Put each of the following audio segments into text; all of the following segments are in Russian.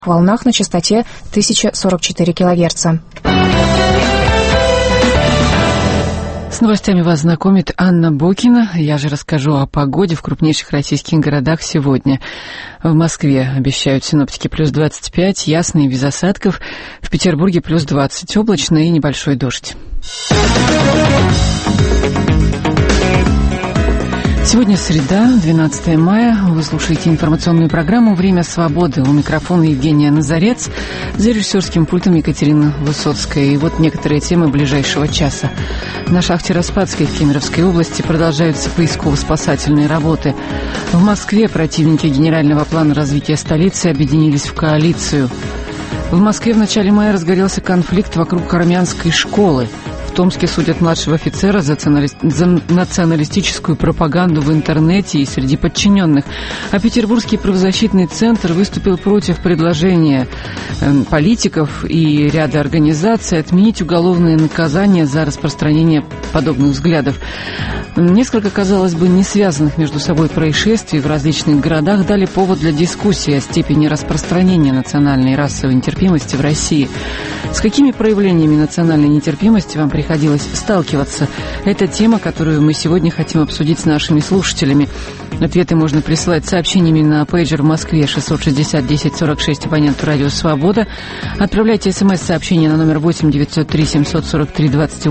волнах на частоте 1044 кГц. С новостями вас знакомит Анна Бокина. Я же расскажу о погоде в крупнейших российских городах сегодня. В Москве обещают синоптики плюс 25, ясно и без осадков. В Петербурге плюс 20, облачно и небольшой дождь. Сегодня среда, 12 мая. Вы слушаете информационную программу «Время свободы». У микрофона Евгения Назарец, за режиссерским пультом Екатерина Высоцкая. И вот некоторые темы ближайшего часа. На шахте Распадской в Кемеровской области продолжаются поисково-спасательные работы. В Москве противники генерального плана развития столицы объединились в коалицию. В Москве в начале мая разгорелся конфликт вокруг армянской школы. В Томске судят младшего офицера за националистическую пропаганду в интернете и среди подчиненных. А Петербургский правозащитный центр выступил против предложения политиков и ряда организаций отменить уголовное наказание за распространение подобных взглядов. Несколько, казалось бы, не связанных между собой происшествий в различных городах дали повод для дискуссии о степени распространения национальной и расовой нетерпимости в России. С какими проявлениями национальной нетерпимости вам приходилось сталкиваться? Это тема, которую мы сегодня хотим обсудить с нашими слушателями. Ответы можно присылать сообщениями на пейджер в Москве 660 10 46 абоненту «Радио Свобода». Отправляйте смс-сообщение на номер 8 903 743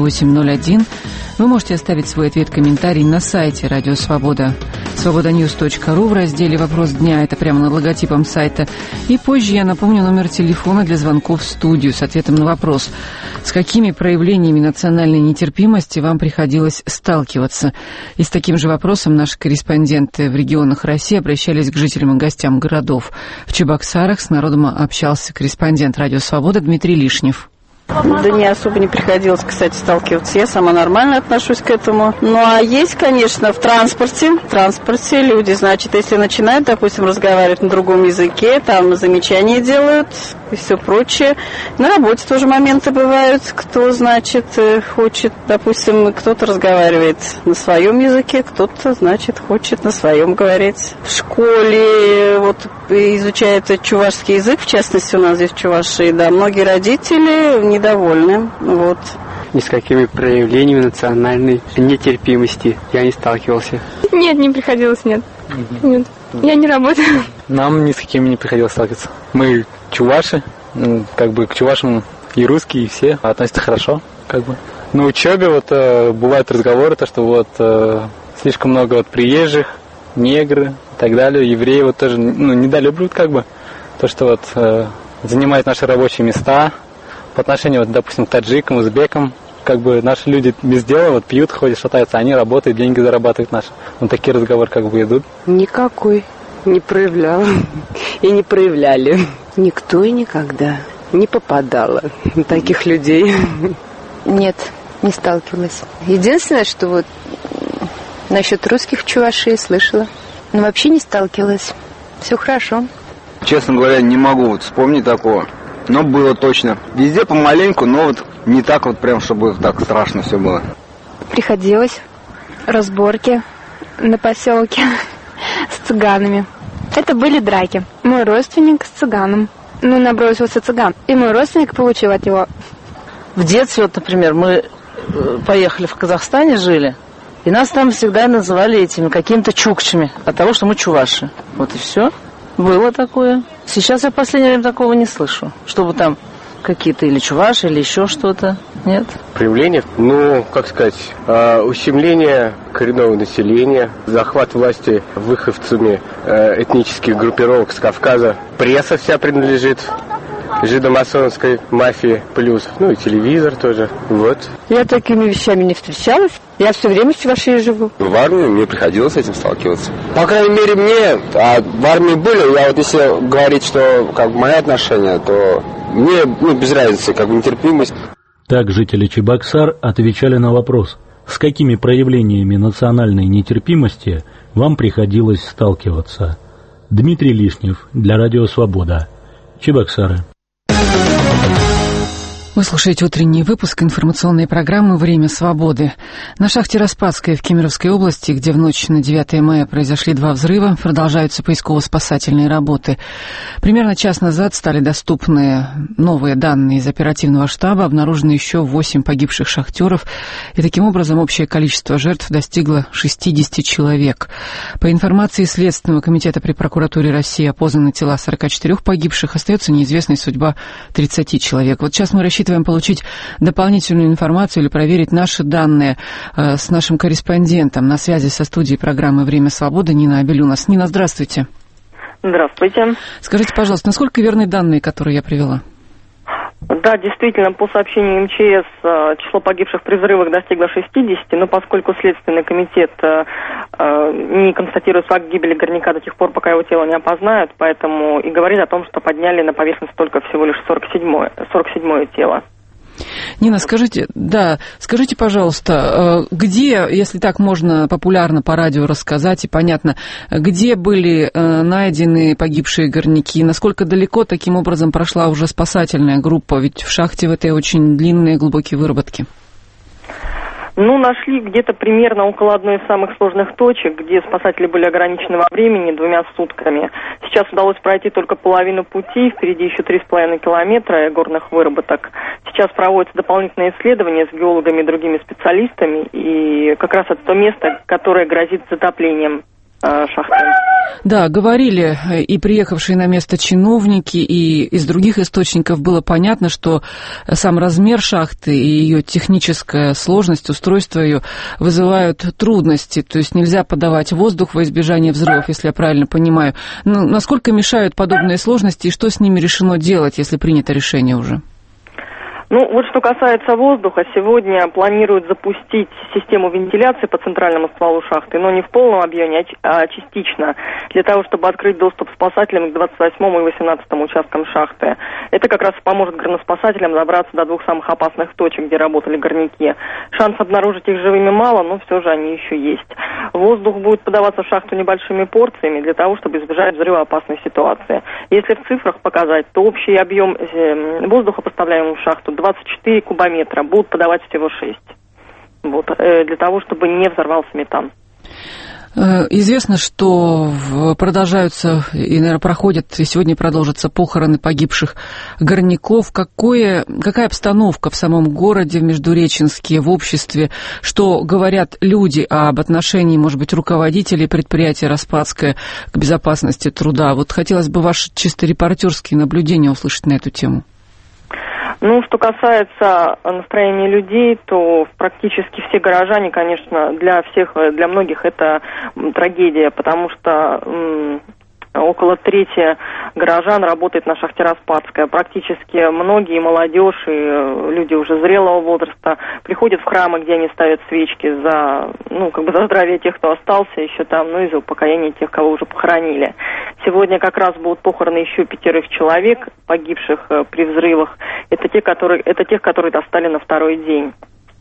2801. Вы можете оставить свой ответ-комментарий на сайте «Радио Свобода». Свободаньюз.ру в разделе «Вопрос дня». Это прямо над логотипом сайта. И позже я напомню номер телефона для звонков в студию с ответом на вопрос. С какими проявлениями национальной нетерпимости вам приходилось сталкиваться? И с таким же вопросом наши корреспонденты в регионах России обращались к жителям и гостям городов. В Чебоксарах с народом общался корреспондент «Радио Свобода» Дмитрий Лишнев. Да не особо не приходилось, кстати, сталкиваться. Я сама нормально отношусь к этому. Ну, а есть, конечно, в транспорте люди, значит, если начинают, допустим, разговаривать на другом языке, там замечания делают и все прочее. На работе тоже моменты бывают, кто, значит, хочет, допустим, кто-то разговаривает на своем языке, кто-то, значит, хочет на своем говорить. В школе вот изучают чувашский язык, в частности, у нас здесь в Чувашии, да, многие родители недовольны, вот. Ни с какими проявлениями национальной нетерпимости я не сталкивался. Нет, не приходилось, нет. Нет. Я не работаю. Нам ни с какими не приходилось сталкиваться. Мы чуваши, как бы к чувашам и русские, и все относятся хорошо, как бы. На учебе вот бывают разговоры, то что вот слишком много вот приезжих, негры и так далее, евреи вот тоже недолюбливают, как бы, то, что вот занимают наши рабочие места. По отношению, вот, допустим, к таджикам, узбекам, как бы наши люди без дела вот пьют, ходят, шатаются, они работают, деньги зарабатывают наши. Вот такие разговоры как бы идут. Никакой не проявляла и не проявляли. Никто и никогда не попадала на таких людей. Нет, не сталкивалась. Единственное, что вот насчет русских в Чувашии слышала, но вообще не сталкивалась. Все хорошо. Честно говоря, не могу вот вспомнить такого. Но было точно. Везде помаленьку, но вот не так вот прям, чтобы так страшно все было. Приходилось. Разборки на поселке с цыганами. Это были драки. Мой родственник с цыганом. Набросился цыган. И мой родственник получил от него. В детстве, вот, например, мы поехали в Казахстане, жили. И нас там всегда называли этими какими-то чукчами. От того, что мы чуваши. Вот и все. Было такое. Сейчас я в последнее время такого не слышу. Чтобы там какие-то или чуваши, или еще что-то. Нет? Проявление, как сказать, ущемление коренного населения, захват власти выходцами этнических группировок с Кавказа. Пресса вся принадлежит жидомасонской мафии плюс, и телевизор тоже, вот. Я такими вещами не встречалась. Я все время в Чувашии живу. В армии мне приходилось с этим сталкиваться. По крайней мере, мне, в армии были, я вот если говорить, что как мои отношения, то мне без разницы, нетерпимость. Так жители Чебоксар отвечали на вопрос, с какими проявлениями национальной нетерпимости вам приходилось сталкиваться. Дмитрий Лишнев для Радио Свобода. Чебоксары. Вы слушаете утренний выпуск информационной программы «Время свободы». На шахте Распадская в Кемеровской области, где в ночь на 9 мая произошли 2 взрыва, продолжаются поисково-спасательные работы. Примерно час назад стали доступны новые данные из оперативного штаба. Обнаружено еще 8 погибших шахтеров. И таким образом общее количество жертв достигло 60 человек. По информации Следственного комитета при прокуратуре России опознаны тела 44 погибших. Остается неизвестной судьба 30 человек. Вот сейчас мы рассчитываем получить дополнительную информацию или проверить наши данные с нашим корреспондентом на связи со студией программы «Время свободы» Нина Абелюнас. Нина, здравствуйте. Здравствуйте. Скажите, пожалуйста, насколько верны данные, которые я привела? Да, действительно, по сообщению МЧС, число погибших при взрывах достигло 60, но поскольку Следственный комитет не констатирует факт гибели горняка до тех пор, пока его тело не опознают, поэтому и говорит о том, что подняли на поверхность только всего лишь 47-е тело. Нина, скажите, пожалуйста, где, если так можно популярно по радио рассказать и понятно, где были найдены погибшие горняки, насколько далеко таким образом прошла уже спасательная группа, ведь в шахте в этой очень длинные глубокие выработки? Нашли где-то примерно около одной из самых сложных точек, где спасатели были ограничены во времени 2 сутками. Сейчас удалось пройти только половину пути, впереди еще 3,5 километра горных выработок. Сейчас проводятся дополнительные исследования с геологами и другими специалистами, и как раз это то место, которое грозит затоплением шахты. Да, говорили и приехавшие на место чиновники, и из других источников было понятно, что сам размер шахты и ее техническая сложность, устройство ее вызывают трудности. То есть нельзя подавать воздух во избежание взрывов, если я правильно понимаю. Но насколько мешают подобные сложности и что с ними решено делать, если принято решение уже? Вот что касается воздуха, сегодня планируют запустить систему вентиляции по центральному стволу шахты, но не в полном объеме, а частично, для того, чтобы открыть доступ спасателям к 28-му и 18-му участкам шахты. Это как раз поможет горноспасателям добраться до 2 самых опасных точек, где работали горняки. Шанс обнаружить их живыми мало, но все же они еще есть. Воздух будет подаваться в шахту небольшими порциями для того, чтобы избежать взрывоопасной ситуации. Если в цифрах показать, то общий объем воздуха, поставляемого в шахту, 24 кубометра, будут подавать всего 6. Для того, чтобы не взорвался метан. Известно, что продолжаются и, наверное, проходят, и сегодня продолжатся похороны погибших горняков. Какая обстановка в самом городе, в Междуреченске, в обществе? Что говорят люди об отношении, может быть, руководителей предприятия «Распадское» к безопасности труда? Хотелось бы ваши чисто репортерские наблюдения услышать на эту тему. Что касается настроения людей, то практически все горожане, конечно, для многих это трагедия, потому что около трети горожан работает на шахте Распадская. Практически многие, молодежь и люди уже зрелого возраста приходят в храмы, где они ставят свечки за здравие тех, кто остался еще там, и за упокоение тех, кого уже похоронили. Сегодня как раз будут похороны еще 5 человек, погибших при взрывах. Это тех, которые достали на 2-й день.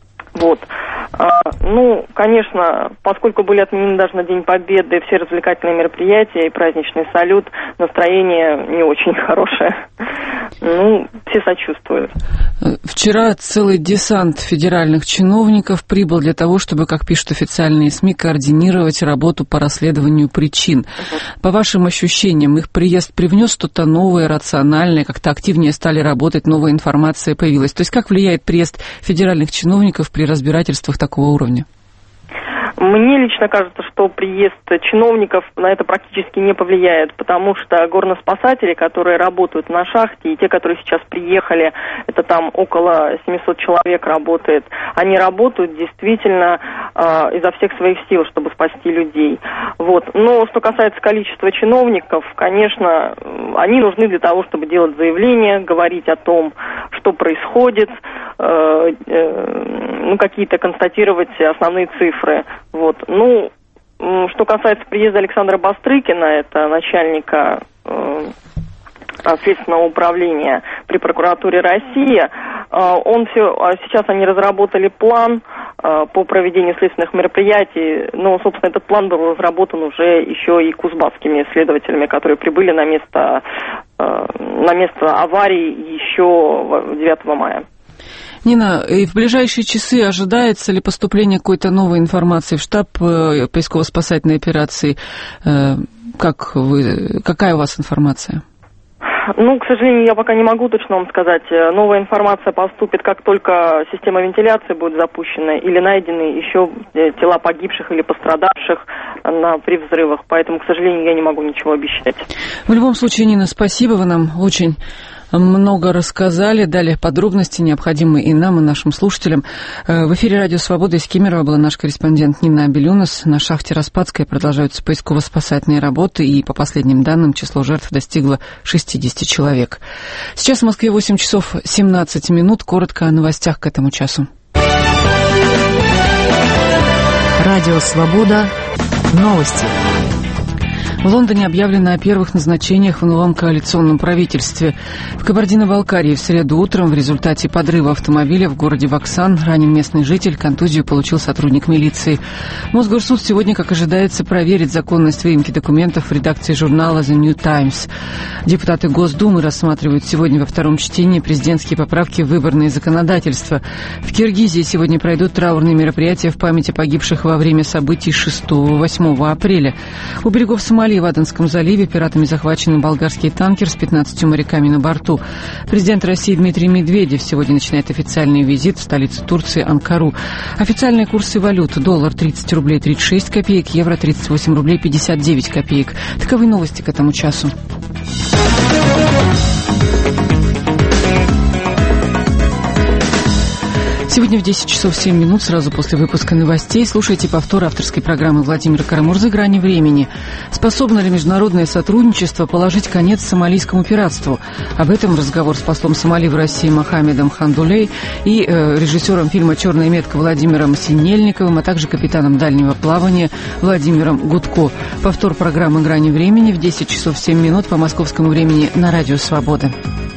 Конечно, поскольку были отменены даже на День Победы все развлекательные мероприятия и праздничный салют, настроение не очень хорошее. Все сочувствуют. Вчера целый десант федеральных чиновников прибыл для того, чтобы, как пишут официальные СМИ, координировать работу по расследованию причин. По вашим ощущениям, их приезд привнес что-то новое, рациональное, как-то активнее стали работать, новая информация появилась? То есть как влияет приезд федеральных чиновников при разбирательствах такого уровня? Мне лично кажется, что приезд чиновников на это практически не повлияет, потому что горноспасатели, которые работают на шахте, и те, которые сейчас приехали, это там около 700 человек работает, они работают действительно изо всех своих сил, чтобы спасти людей. Но что касается количества чиновников, конечно, они нужны для того, чтобы делать заявления, говорить о том, что происходит, какие-то констатировать основные цифры. Что касается приезда Александра Бастрыкина, это начальника Следственного управления при прокуратуре России, сейчас они разработали план по проведению следственных мероприятий, собственно, этот план был разработан уже еще и кузбасскими следователями, которые прибыли на место аварии еще 9 мая. Нина, и в ближайшие часы ожидается ли поступление какой-то новой информации в штаб поисково-спасательной операции? Какая у вас информация? К сожалению, я пока не могу точно вам сказать. Новая информация поступит, как только система вентиляции будет запущена или найдены еще тела погибших или пострадавших при взрывах. Поэтому, к сожалению, я не могу ничего обещать. В любом случае, Нина, спасибо. Вы нам очень много рассказали, дали подробности, необходимые и нам, и нашим слушателям. В эфире «Радио Свобода» из Кемерово была наш корреспондент Нина Абелюнас. На шахте Распадской продолжаются поисково-спасательные работы, и, по последним данным, число жертв достигло 60 человек. Сейчас в Москве 8 часов 17 минут. Коротко о новостях к этому часу. «Радио Свобода». Новости. В Лондоне объявлено о первых назначениях в новом коалиционном правительстве. В Кабардино-Балкарии в среду утром в результате подрыва автомобиля в городе Ваксан ранен местный житель, контузию получил сотрудник милиции. Мосгорсуд сегодня, как ожидается, проверит законность выемки документов в редакции журнала The New Times. Депутаты Госдумы рассматривают сегодня во втором чтении президентские поправки в выборное законодательство. В Киргизии сегодня пройдут траурные мероприятия в память о погибших во время событий 6-8 апреля. У берегов Сомали в Аденском заливе пиратами захвачен болгарский танкер с 15 моряками на борту. Президент России Дмитрий Медведев сегодня начинает официальный визит в столицу Турции Анкару. Официальные курсы валют: доллар 30 рублей 36 копеек, евро 38 рублей 59 копеек. Таковы новости к этому часу. Сегодня в 10 часов 7 минут, сразу после выпуска новостей, слушайте повтор авторской программы Владимира Карамурзы «Грани времени». Способно ли международное сотрудничество положить конец сомалийскому пиратству? Об этом разговор с послом Сомали в России Мохаммедом Хандулей и режиссером фильма «Черная метка» Владимиром Синельниковым, а также капитаном дальнего плавания Владимиром Гудко. Повтор программы «Грани времени» в 10 часов 7 минут по московскому времени на Радио Свобода.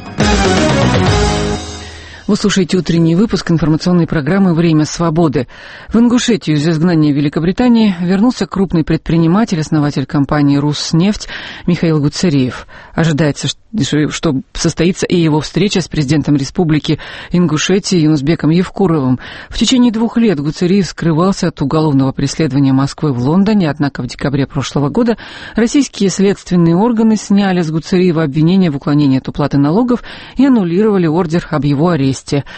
Вы слушаете утренний выпуск информационной программы «Время свободы». В Ингушетию из изгнания Великобритании вернулся крупный предприниматель, основатель компании «Руснефть» Михаил Гуцериев. Ожидается, что состоится и его встреча с президентом Республики Ингушетия Юнусбеком Евкуровым. В течение 2 лет Гуцериев скрывался от уголовного преследования Москвы в Лондоне, однако в декабре прошлого года российские следственные органы сняли с Гуцериева обвинения в уклонении от уплаты налогов и аннулировали ордер об его аресте.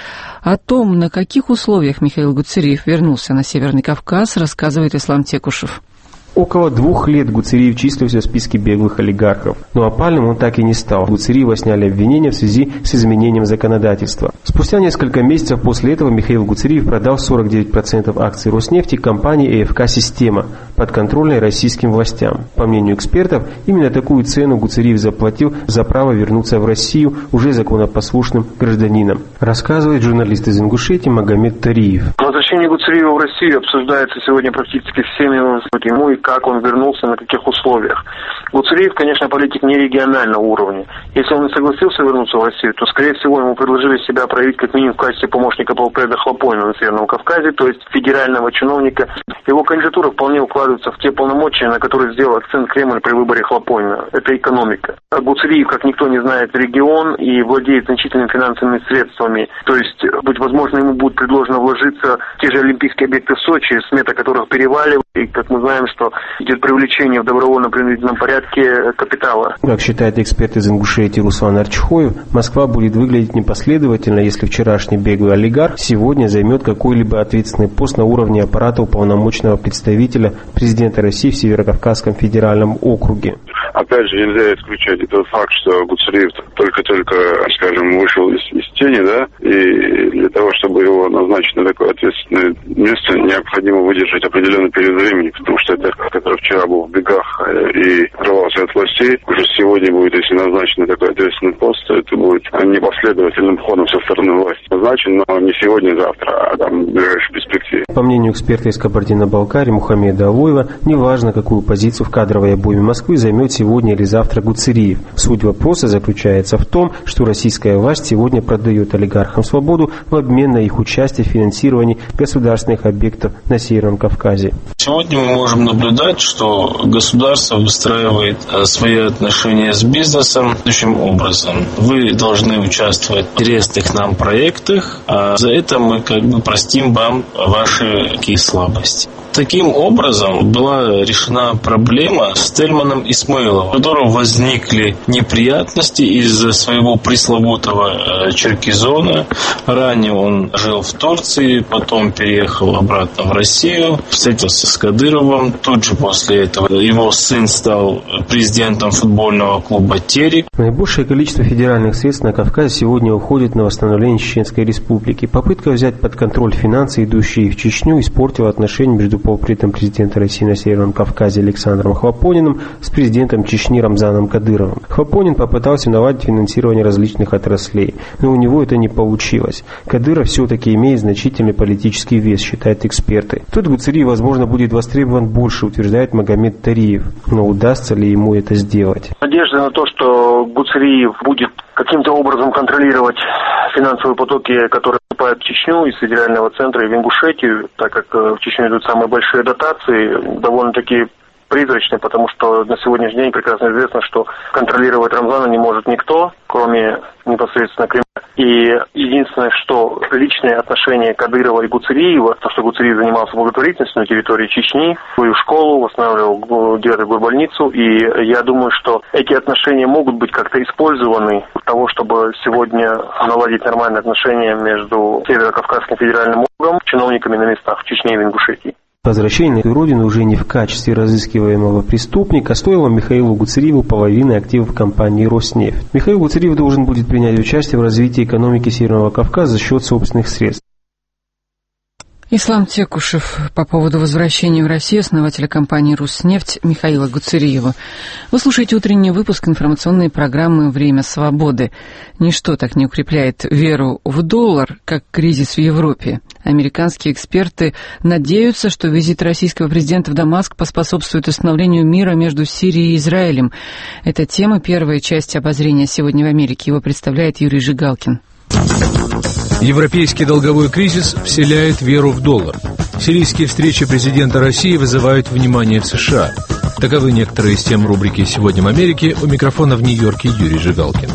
О том, на каких условиях Михаил Гуцериев вернулся на Северный Кавказ, рассказывает Ислам Текушев. Около 2 лет Гуцериев числился в списке беглых олигархов, но опальным он так и не стал. Гуцериева сняли обвинения в связи с изменением законодательства. Спустя несколько месяцев после этого Михаил Гуцериев продал 49% акций Роснефти компании ЭФК «Система», подконтрольной российским властям. По мнению экспертов, именно такую цену Гуцериев заплатил за право вернуться в Россию уже законопослушным гражданином, рассказывает журналист из Ингушетии Магомед Тариев. Возвращение Гуцериева в Россию обсуждается сегодня практически всеми, ему и как он вернулся, на каких условиях. Гуцериев, конечно, политик не регионального уровня. Если он и согласился вернуться в Россию, то, скорее всего, ему предложили себя проявить как минимум в качестве помощника полпреда Хлопонина на Северном Кавказе, то есть федерального чиновника. Его кандидатура вполне укладывается в те полномочия, на которые сделал акцент Кремль при выборе Хлопонина. Это экономика. А Гуцериев, как никто не знает, регион и владеет значительными финансовыми средствами. То есть, быть возможно, ему будет предложено вложиться в те же олимпийские объекты в Сочи, смета которых переваливает. И, как мы знаем, что идет привлечение в добровольно-принудительном порядке капитала. Как считает эксперт из Ингушетии Руслан Арчхоев, Москва будет выглядеть непоследовательно, если вчерашний беглый олигарх сегодня займет какой-либо ответственный пост на уровне аппарата уполномоченного представителя президента России в Северокавказском федеральном округе. Опять же, нельзя исключать этот факт, что Гуцериев только-только, скажем, вышел из тени, да, и для того, чтобы его назначить на такое ответственное место, необходимо выдержать определенный период времени, потому что это, который вчера был в бегах и отрывался от властей, уже сегодня будет, если назначен на такой ответственный пост, то это будет непоследовательным ходом со стороны власти. Назначен, но не сегодня, завтра, а там в ближайшей перспективе. По мнению эксперта из Кабардино-Балкарии Мухаммеда Авоева, неважно, какую позицию в кадровой обойме Москвы займет сегодня или завтра Гуцериев. Суть вопроса заключается в том, что российская власть сегодня продает олигархам свободу в обмен на их участие в финансировании государственных объектов на Северном Кавказе. Сегодня мы можем наблюдать, что государство выстраивает свои отношения с бизнесом следующим образом. Вы должны участвовать в интересных нам проектах, наших, а за это мы как бы простим вам ваши такие слабости. Таким образом была решена проблема с Тельманом Исмаиловым, у которого возникли неприятности из-за своего пресловутого черкизона. Ранее он жил в Турции, потом переехал обратно в Россию, встретился с Кадыровым. Тут же после этого его сын стал президентом футбольного клуба «Терек». Наибольшее количество федеральных средств на Кавказе сегодня уходит на восстановление Чеченской Республики. Попытка взять под контроль финансы, идущие в Чечню, испортила отношения между полпредом президента России на Северном Кавказе Александром Хвапониным с президентом Чечни Рамзаном Кадыровым. Хвапонин попытался наладить финансирование различных отраслей, но у него это не получилось. Кадыров все-таки имеет значительный политический вес, считают эксперты. Тут Гуцериев, возможно, будет востребован больше, утверждает Магомед Тариев. Но удастся ли ему это сделать? Надежда на то, что Гуцериев будет каким-то образом контролировать финансовые потоки, которые поступают в Чечню из федерального центра и в Ингушетию, так как в Чечню идут самые большие дотации, довольно-таки призрачные, потому что на сегодняшний день прекрасно известно, что контролировать Рамзана не может никто, кроме непосредственно Кремля. И единственное, что личные отношения Кадырова и Гуцериева, то, что Гуцериев занимался благотворительностью на территории Чечни, свою школу, восстанавливал 9-ю горбольницу, и я думаю, что эти отношения могут быть как-то использованы для того, чтобы сегодня наладить нормальные отношения между Северо-Кавказским федеральным округом, чиновниками на местах в Чечне и в Ингушетии. Возвращение на свою родину уже не в качестве разыскиваемого преступника стоило Михаилу Гуцериеву половины активов компании «Роснефть». Михаил Гуцериев должен будет принять участие в развитии экономики Северного Кавказа за счет собственных средств. Ислам Текушев по поводу возвращения в Россию основателя компании «Роснефть» Михаила Гуцериева. Вы слушаете утренний выпуск информационной программы «Время свободы». Ничто так не укрепляет веру в доллар, как кризис в Европе. Американские эксперты надеются, что визит российского президента в Дамаск поспособствует установлению мира между Сирией и Израилем. Это тема первой части обозрения «Сегодня в Америке». Его представляет Юрий Жигалкин. Европейский долговой кризис вселяет веру в доллар. Сирийские встречи президента России вызывают внимание в США. Таковы некоторые из тем рубрики «Сегодня в Америке». У микрофона в Нью-Йорке Юрий Жигалкин.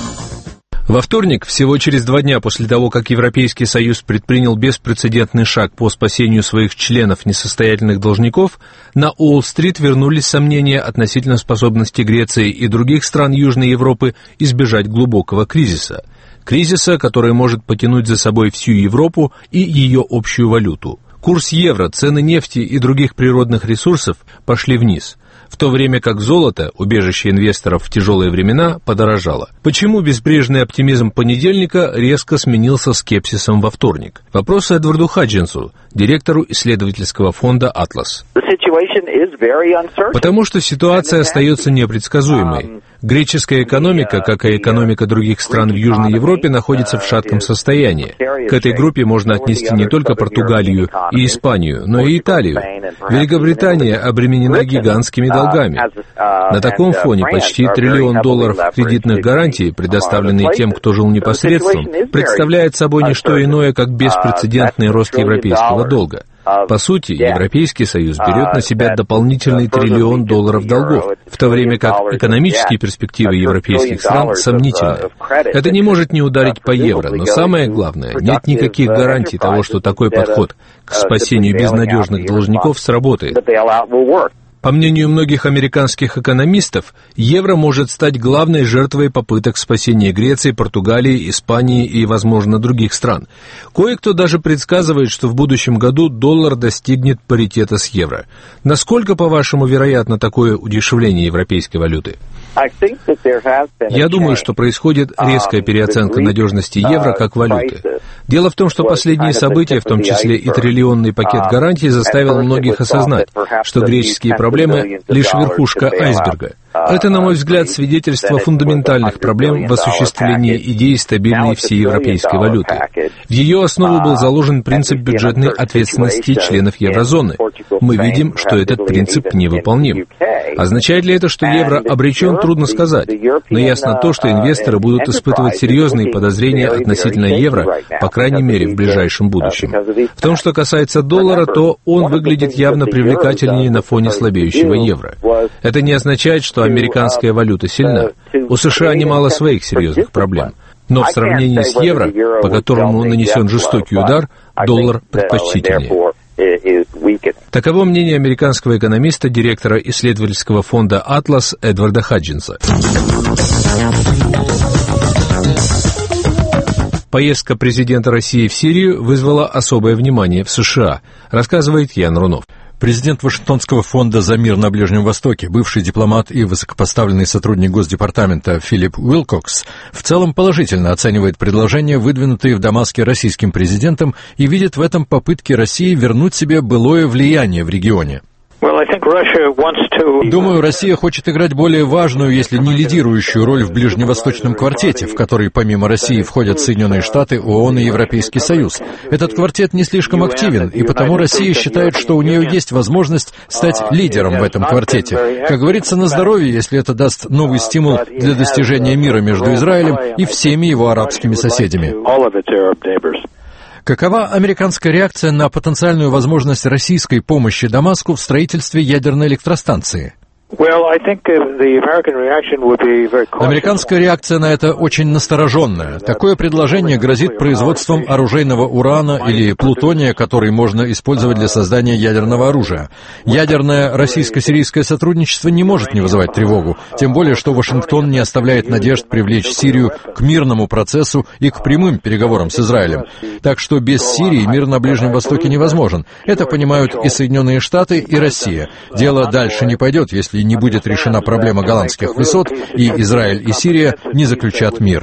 Во вторник, всего через 2 дня после того, как Европейский Союз предпринял беспрецедентный шаг по спасению своих членов несостоятельных должников, на Уолл-стрит вернулись сомнения относительно способности Греции и других стран Южной Европы избежать глубокого кризиса. Кризиса, который может потянуть за собой всю Европу и ее общую валюту. Курс евро, цены нефти и других природных ресурсов пошли вниз, в то время как золото, убежище инвесторов в тяжелые времена, подорожало. Почему безбрежный оптимизм понедельника резко сменился скепсисом во вторник? Вопросы Эдварду Хаджинсу, директору исследовательского фонда «Атлас». Потому что ситуация остается непредсказуемой. Греческая экономика, как и экономика других стран в Южной Европе, находится в шатком состоянии. К этой группе можно отнести не только Португалию и Испанию, но и Италию. Великобритания обременена гигантскими долгами. На таком фоне почти $1 триллион кредитных гарантий, предоставленные тем, кто жил непосредством, представляет собой не что иное, как беспрецедентный рост европейского долга. По сути, Европейский Союз берет на себя дополнительный $1 триллион долгов, в то время как экономические перспективы европейских стран сомнительны. Это не может не ударить по евро, но самое главное, нет никаких гарантий того, что такой подход к спасению безнадежных должников сработает. По мнению многих американских экономистов, евро может стать главной жертвой попыток спасения Греции, Португалии, Испании и, возможно, других стран. Кое-кто даже предсказывает, что в будущем году доллар достигнет паритета с евро. Насколько, по-вашему, вероятно такое удешевление европейской валюты? Я думаю, что происходит резкая переоценка надежности евро как валюты. Дело в том, что последние события, в том числе и триллионный пакет гарантий, заставил многих осознать, что греческие проблемы — лишь верхушка айсберга. Это, на мой взгляд, свидетельство фундаментальных проблем в осуществлении идеи стабильной всеевропейской валюты. В ее основу был заложен принцип бюджетной ответственности членов еврозоны. Мы видим, что этот принцип невыполним. Означает ли это, что евро обречен, трудно сказать. Но ясно то, что инвесторы будут испытывать серьезные подозрения относительно евро, по крайней мере, в ближайшем будущем. В том, что касается доллара, то он выглядит явно привлекательнее на фоне слабеющего евро. Это не означает, что американская валюта сильна. У США немало своих серьезных проблем. Но в сравнении с евро, по которому нанесен жестокий удар, доллар предпочтительнее. Таково мнение американского экономиста, директора исследовательского фонда «Атлас» Эдварда Хаджинса. Поездка президента России в Сирию вызвала особое внимание в США, рассказывает Ян Рунов. Президент Вашингтонского фонда за мир на Ближнем Востоке, бывший дипломат и высокопоставленный сотрудник Госдепартамента Филипп Уилкокс, в целом положительно оценивает предложения, выдвинутые в Дамаске российским президентом, и видит в этом попытки России вернуть себе былое влияние в регионе. Думаю, Россия хочет играть более важную, если не лидирующую роль в Ближневосточном квартете, в который помимо России входят Соединенные Штаты, ООН и Европейский Союз. Этот квартет не слишком активен, и потому Россия считает, что у нее есть возможность стать лидером в этом квартете. Как говорится, на здоровье, если это даст новый стимул для достижения мира между Израилем и всеми его арабскими соседями. Какова американская реакция на потенциальную возможность российской помощи Дамаску в строительстве ядерной электростанции? Американская реакция на это очень настороженная. Такое предложение грозит производством оружейного урана или плутония, который можно использовать для создания ядерного оружия. Ядерное российско-сирийское сотрудничество не может не вызывать тревогу, тем более, что Вашингтон не оставляет надежд привлечь Сирию к мирному процессу и к прямым переговорам с Израилем. Так что без Сирии мир на Ближнем Востоке невозможен. Это понимают и Соединенные Штаты, и Россия. Дело дальше не пойдет, если не будет решена проблема голландских высот, и Израиль и Сирия не заключат мир.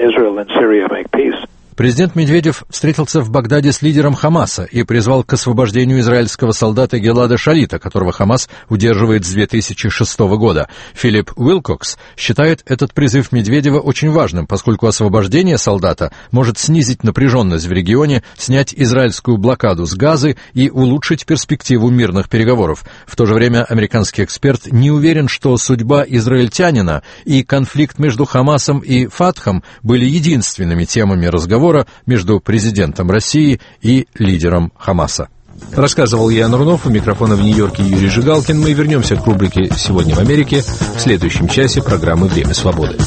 Президент Медведев встретился в Багдаде с лидером Хамаса и призвал к освобождению израильского солдата Гелада Шалита, которого Хамас удерживает с 2006 года. Филипп Уилкокс считает этот призыв Медведева очень важным, поскольку освобождение солдата может снизить напряженность в регионе, снять израильскую блокаду с Газы и улучшить перспективу мирных переговоров. В то же время американский эксперт не уверен, что судьба израильтянина и конфликт между Хамасом и Фатхом были единственными темами разговора между президентом России и лидером Хамаса. Рассказывал Ян Рунов, у микрофона в Нью-Йорке Юрий Жигалкин. Мы вернемся к рубрике «Сегодня в Америке» в следующем часе программы «Время свободы».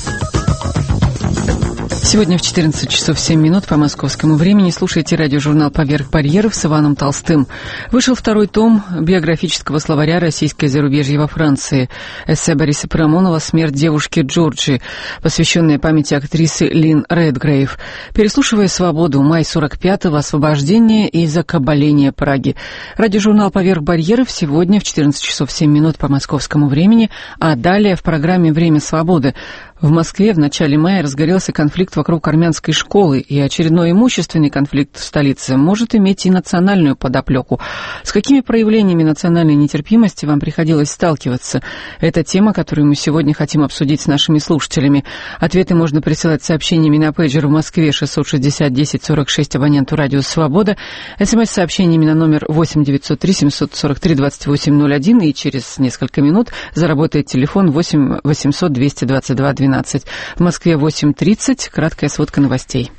Сегодня в 14 часов 7 минут по московскому времени слушайте радиожурнал «Поверх барьеров» с Иваном Толстым. Вышел второй том биографического словаря «Российское зарубежье во Франции». Эссе Бориса Парамонова «Смерть девушки Джорджи», посвященная памяти актрисы Лин Редгрейв. Переслушивая «Свободу», май 45-го, освобождение и закабаление Праги. Радиожурнал «Поверх барьеров» сегодня в 14 часов 7 минут по московскому времени, а далее в программе «Время свободы». В Москве в начале мая разгорелся конфликт вокруг армянской школы, и очередной имущественный конфликт в столице может иметь и национальную подоплеку. С какими проявлениями национальной нетерпимости вам приходилось сталкиваться? Это тема, которую мы сегодня хотим обсудить с нашими слушателями. Ответы можно присылать сообщениями на пейджер в Москве 660-10-46 абоненту «Радио Свобода», СМС-сообщениями на номер 8-903-743-28-01, и через несколько минут заработает телефон 8-800-222-12. В Москве 8:30. Краткая сводка новостей.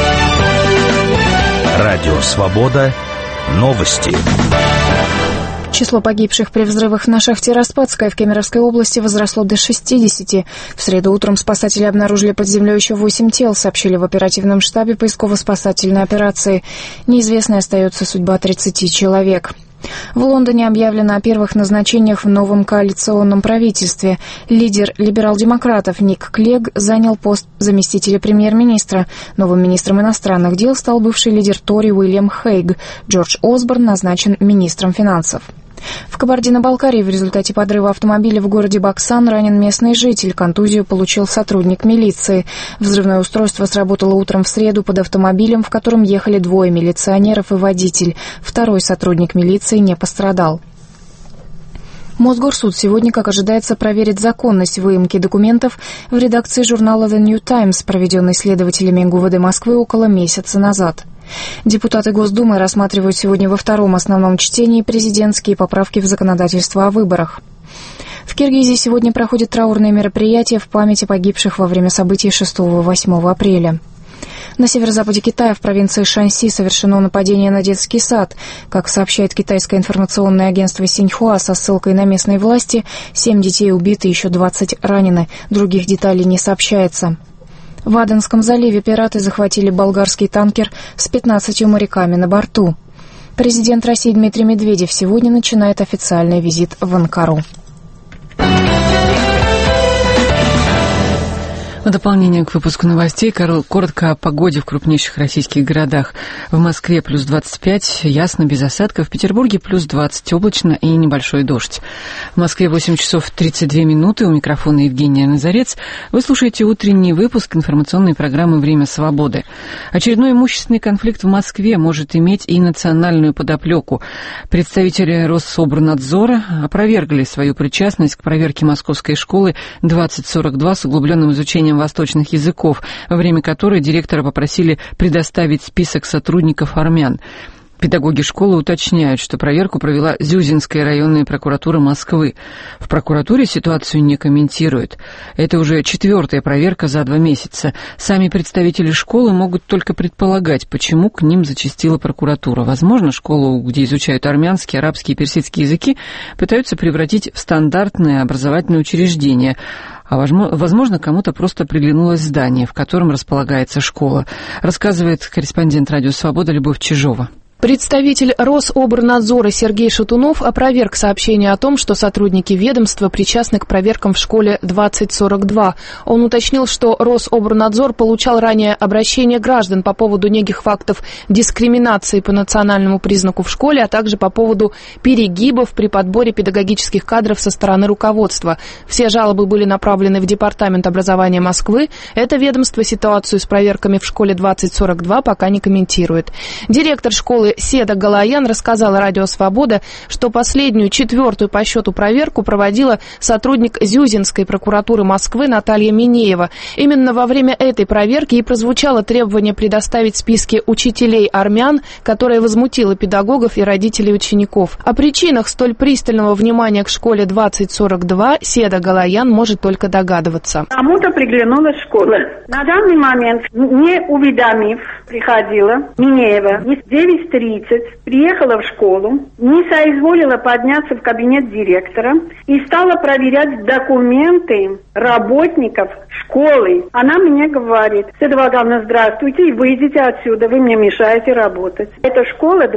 Радио «Свобода». Новости. Число погибших при взрывах на шахте Распадская в Кемеровской области возросло до 60. В среду утром спасатели обнаружили под землей еще 8 тел, сообщили в оперативном штабе поисково-спасательной операции. Неизвестной остается судьба 30 человек. В Лондоне объявлено о первых назначениях в новом коалиционном правительстве. Лидер либерал-демократов Ник Клег занял пост заместителя премьер-министра. Новым министром иностранных дел стал бывший лидер Тори Уильям Хейг. Джордж Осборн назначен министром финансов. В Кабардино-Балкарии в результате подрыва автомобиля в городе Баксан ранен местный житель. Контузию получил сотрудник милиции. Взрывное устройство сработало утром в среду под автомобилем, в котором ехали 2 милиционеров и водитель. Второй сотрудник милиции не пострадал. Мосгорсуд сегодня, как ожидается, проверит законность выемки документов в редакции журнала The New Times, проведенной следователями ГУВД Москвы около месяца назад. Депутаты Госдумы рассматривают сегодня во втором основном чтении президентские поправки в законодательство о выборах. В Киргизии сегодня проходят траурные мероприятия в память о погибших во время событий 6-8 апреля. На северо-западе Китая, в провинции Шаньси, совершено нападение на детский сад. Как сообщает китайское информационное агентство Синьхуа со ссылкой на местные власти, 7 детей убиты, еще 20 ранены. Других деталей не сообщается. В Аденском заливе пираты захватили болгарский танкер с 15 моряками на борту. Президент России Дмитрий Медведев сегодня начинает официальный визит в Анкару. В дополнение к выпуску новостей коротко о погоде в крупнейших российских городах. В Москве плюс 25, ясно, без осадков. В Петербурге плюс 20, облачно и небольшой дождь. В Москве 8 часов 32 минуты. У микрофона Евгения Назарец. Вы слушаете утренний выпуск информационной программы «Время свободы». Очередной имущественный конфликт в Москве может иметь и национальную подоплеку. Представители Рособорнадзора опровергли свою причастность к проверке московской школы 2042 с углубленным изучением восточных языков, во время которой директора попросили предоставить список сотрудников армян. Педагоги школы уточняют, что проверку провела Зюзинская районная прокуратура Москвы. В прокуратуре ситуацию не комментируют. Это уже 4-я проверка за 2 месяца. Сами представители школы могут только предполагать, почему к ним зачастила прокуратура. Возможно, школу, где изучают армянский, арабский и персидский языки, пытаются превратить в стандартное образовательное учреждение. А возможно, кому-то просто приглянулось здание, в котором располагается школа, рассказывает корреспондент «Радио Свобода» Любовь Чижова. Представитель Рособорнадзора Сергей Шатунов опроверг сообщение о том, что сотрудники ведомства причастны к проверкам в школе 2042. Он уточнил, что Рособорнадзор получал ранее обращения граждан по поводу неких фактов дискриминации по национальному признаку в школе, а также по поводу перегибов при подборе педагогических кадров со стороны руководства. Все жалобы были направлены в Департамент образования Москвы. Это ведомство ситуацию с проверками в школе 2042 пока не комментирует. Директор школы Седа Галаян рассказала «Радио Свобода», что последнюю 4-ю по счету проверку проводила сотрудник Зюзинской прокуратуры Москвы Наталья Минеева. Именно во время этой проверки и прозвучало требование предоставить списки учителей армян, которое возмутило педагогов и родителей учеников. О причинах столь пристального внимания к школе 2042 Седа Галаян может только догадываться. Кому-то приглянулась школа. На данный момент, не уведомив, приходила Минеева в 9:30, приехала в школу, не соизволила подняться в кабинет директора и стала проверять документы работников школы. Она мне говорит: Седа Вагановна, здравствуйте, и выйдите отсюда, вы мне мешаете работать. Эта школа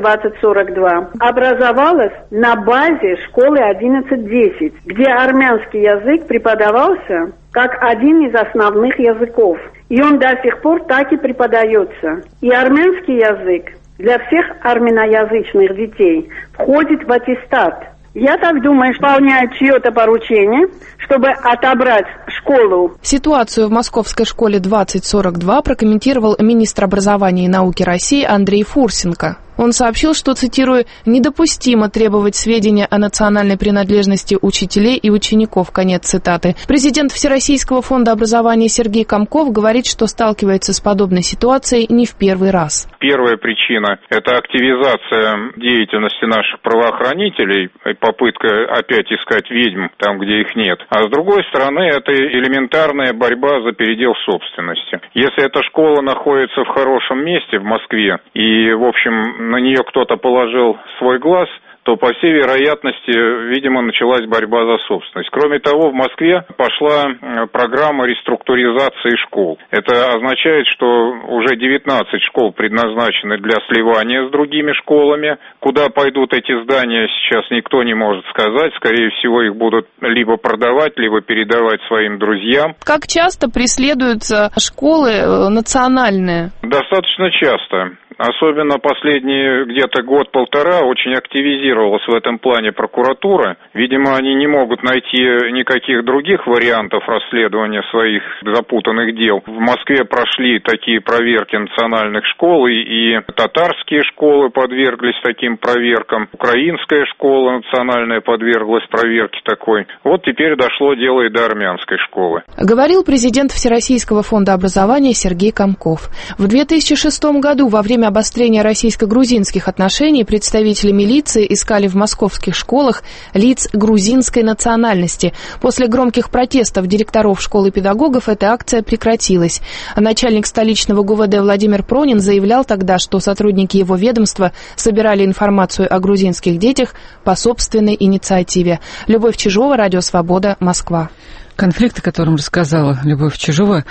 2042 образовалась на базе школы 1110, где армянский язык преподавался как один из основных языков. И он до сих пор так и преподается. И армянский язык для всех армяноязычных детей входит в аттестат. Я так думаю, исполняет чье-то поручение, чтобы отобрать школу. Ситуацию в московской школе 2042 прокомментировал министр образования и науки России Андрей Фурсенко. Он сообщил, что, цитирую, «недопустимо требовать сведения о национальной принадлежности учителей и учеников», конец цитаты. Президент Всероссийского фонда образования Сергей Комков говорит, что сталкивается с подобной ситуацией не в первый раз. Первая причина – это активизация деятельности наших правоохранителей, попытка опять искать ведьм там, где их нет. А с другой стороны, это элементарная борьба за передел собственности. Если эта школа находится в хорошем месте в Москве и, в общем, на нее кто-то положил свой глаз, то, по всей вероятности, видимо, началась борьба за собственность. Кроме того, в Москве пошла программа реструктуризации школ. Это означает, что уже 19 школ предназначены для сливания с другими школами. Куда пойдут эти здания, сейчас никто не может сказать. Скорее всего, их будут либо продавать, либо передавать своим друзьям. Как часто преследуются школы национальные? Достаточно часто. Особенно последние где-то год-полтора очень активизировалась в этом плане прокуратура. Видимо, они не могут найти никаких других вариантов расследования своих запутанных дел. В Москве прошли такие проверки национальных школ, и татарские школы подверглись таким проверкам. Украинская школа национальная подверглась проверке такой. Вот теперь дошло дело и до армянской школы. Говорил президент Всероссийского фонда образования Сергей Комков. В 2006 году во время обострения российско-грузинских отношений представители милиции искали в московских школах лиц грузинской национальности. После громких протестов директоров школ и педагогов эта акция прекратилась. А начальник столичного ГУВД Владимир Пронин заявлял тогда, что сотрудники его ведомства собирали информацию о грузинских детях по собственной инициативе. Любовь Чижова, Радио Свобода, Москва. Конфликт, о котором рассказала Любовь Чижова,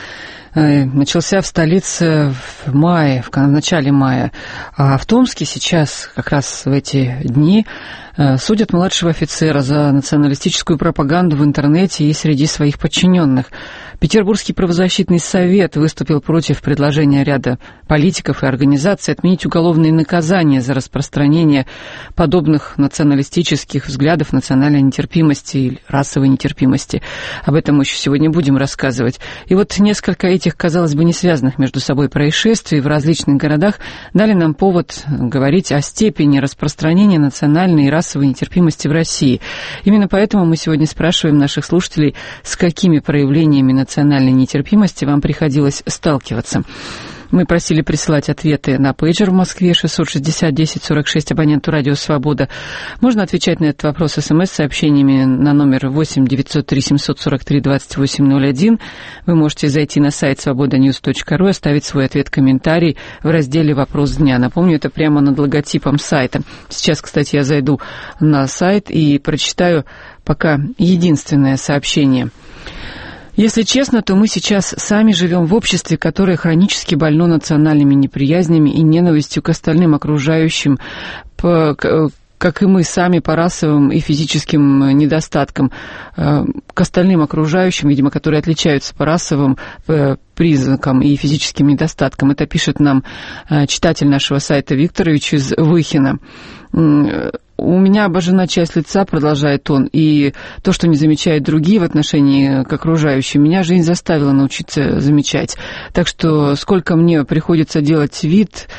начался в столице в начале мая. А в Томске сейчас, как раз в эти дни, судят младшего офицера за националистическую пропаганду в интернете и среди своих подчиненных. Петербургский правозащитный совет выступил против предложения ряда политиков и организаций отменить уголовные наказания за распространение подобных националистических взглядов, национальной нетерпимости или расовой нетерпимости. Об этом мы еще сегодня будем рассказывать. И вот несколько этих, казалось бы, не связанных между собой происшествий в различных городах дали нам повод говорить о степени распространения национальной и расовой нетерпимости в России. Именно поэтому мы сегодня спрашиваем наших слушателей, с какими проявлениями национальной нетерпимости вам приходилось сталкиваться. Мы просили присылать ответы на пейджер в Москве 660-10-46 абоненту «Радио Свобода». Можно отвечать на этот вопрос СМС-сообщениями на номер 8-903-743-2801. Вы можете зайти на сайт свободаnews.ру и оставить свой ответ-комментарий в разделе «Вопрос дня». Напомню, это прямо над логотипом сайта. Сейчас, кстати, я зайду на сайт и прочитаю пока единственное сообщение. Если честно, то мы сейчас сами живем в обществе, которое хронически больно национальными неприязнями и ненавистью к остальным окружающим, как и мы сами, по расовым и физическим недостаткам, к остальным окружающим, видимо, которые отличаются по расовым признакам и физическим недостаткам. Это пишет нам читатель нашего сайта Викторович из Выхина. У меня обожжена часть лица, продолжает он, и то, что не замечают другие в отношении к окружающим, меня жизнь заставила научиться замечать. Так что сколько раз мне приходилось делать вид,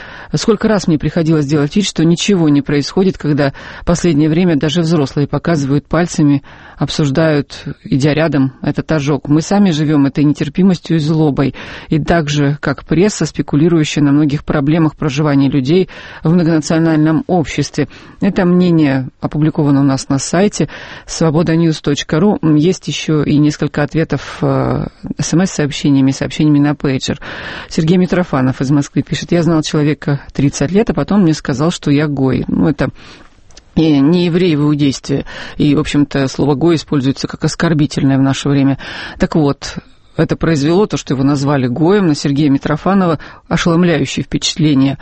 что ничего не происходит, когда в последнее время даже взрослые показывают пальцами, обсуждают, идя рядом, этот ожог. Мы сами живем этой нетерпимостью и злобой, и так же, как пресса, спекулирующая на многих проблемах проживания людей в многонациональном обществе. Это мнение опубликовано у нас на сайте свободаnews.ру. Есть еще и несколько ответов смс-сообщениями, сообщениями на пейджер. Сергей Митрофанов из Москвы пишет: «Я знал человека 30 лет, а потом мне сказал, что я гой». Это не евреево действие. И, в общем-то, слово «гой» используется как оскорбительное в наше время. Так вот, это произвело, то, что его назвали гоем, на Сергея Митрофанова ошеломляющее впечатление.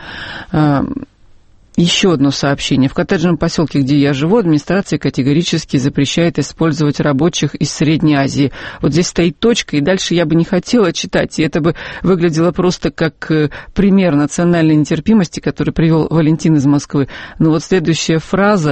Еще одно сообщение. В коттеджном поселке, где я живу, администрация категорически запрещает использовать рабочих из Средней Азии. Вот здесь стоит точка, и дальше я бы не хотела читать, и это бы выглядело просто как пример национальной нетерпимости, который привел Валентин из Москвы. Но вот следующая фраза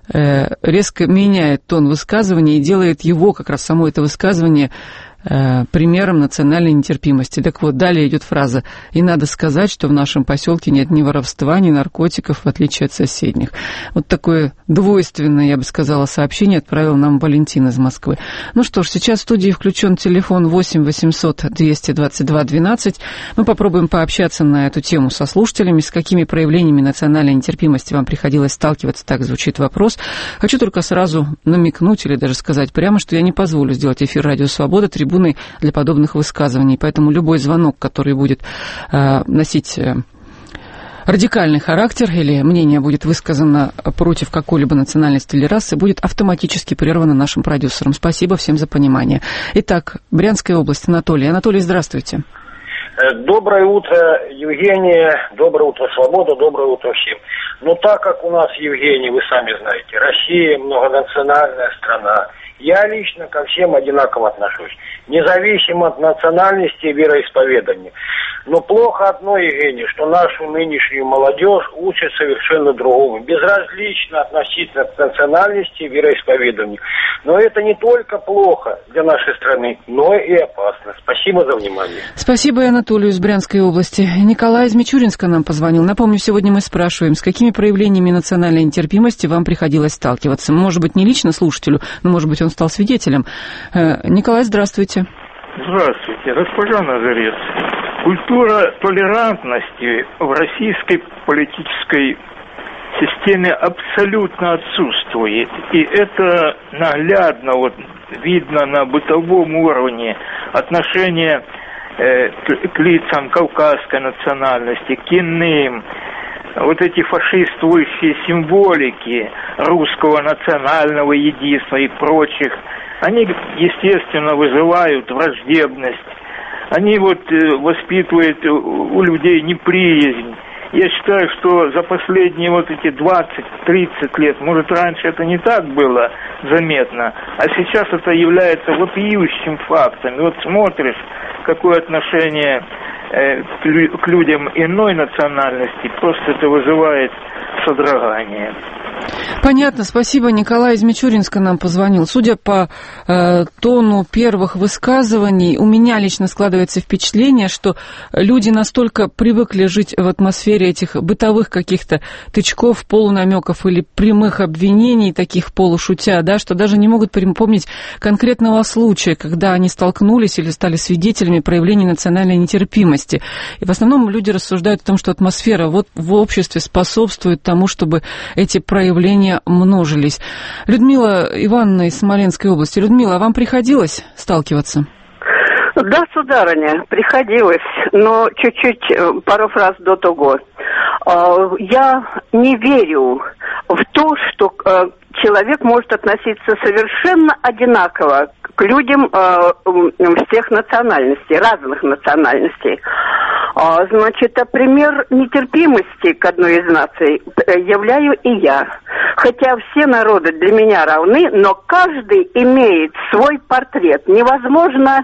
резко меняет тон высказывания и делает его, как раз само это высказывание, примером национальной нетерпимости. Так вот, далее идет фраза: «И надо сказать, что в нашем поселке нет ни воровства, ни наркотиков, в отличие от соседних». Вот такое двойственное, я бы сказала, сообщение отправил нам Валентин из Москвы. Ну что ж, сейчас в студии включен телефон 8 800 222 12. Мы попробуем пообщаться на эту тему со слушателями. С какими проявлениями национальной нетерпимости вам приходилось сталкиваться? Так звучит вопрос. Хочу только сразу намекнуть или даже сказать прямо, что я не позволю сделать эфир «Радио Свобода» трибуной для подобных высказываний. Поэтому любой звонок, который будет носить радикальный характер или мнение будет высказано против какой-либо национальности или расы, будет автоматически прервано нашим продюсером. Спасибо всем за понимание. Итак, Брянская область, Анатолий. Анатолий, здравствуйте. Доброе утро, Евгения. Доброе утро, Свобода. Доброе утро всем. Но так как у нас, Евгений, вы сами знаете, Россия многонациональная страна, я лично ко всем одинаково отношусь, независимо от национальности и вероисповедания. Но плохо одно, Евгений, что нашу нынешнюю молодежь учат совершенно другому, безразлично относительно к национальности и вероисповеданию. Но это не только плохо для нашей страны, но и опасно. Спасибо за внимание. Спасибо и Анатолию из Брянской области. Николай из Мичуринска нам позвонил. Напомню, сегодня мы спрашиваем, с какими проявлениями национальной нетерпимости вам приходилось сталкиваться. Может быть, не лично слушателю, но, может быть, он стал свидетелем. Николай, здравствуйте. Здравствуйте, госпожа Назарец. Культура толерантности в российской политической системе абсолютно отсутствует. И это наглядно видно на бытовом уровне. Отношение к лицам кавказской национальности, к иным. Вот эти фашистующие символики русского национального единства и прочих, они, естественно, вызывают враждебность они воспитывают у людей неприязнь. Я считаю, что за последние эти 20-30 лет, может, раньше это не так было заметно, а сейчас это является вопиющим фактом. И смотришь, какое отношение к людям иной национальности, просто это вызывает содрогание. Понятно, спасибо. Николай из Мичуринска нам позвонил. Судя по тону первых высказываний, у меня лично складывается впечатление, что люди настолько привыкли жить в атмосфере этих бытовых каких-то тычков, полунамеков или прямых обвинений, таких полушутя, да, что даже не могут припомнить конкретного случая, когда они столкнулись или стали свидетелями проявления национальной нетерпимости. И в основном люди рассуждают о том, что атмосфера в обществе способствует тому, чтобы эти проявления множились. Людмила Ивановна из Смоленской области. Людмила, а вам приходилось сталкиваться? Да, сударыня, приходилось, но чуть-чуть, пару фраз до того. Я не верю в то, что человек может относиться совершенно одинаково к людям всех национальностей, разных национальностей. Значит, пример нетерпимости к одной из наций являю и я. Хотя все народы для меня равны, но каждый имеет свой портрет. Невозможно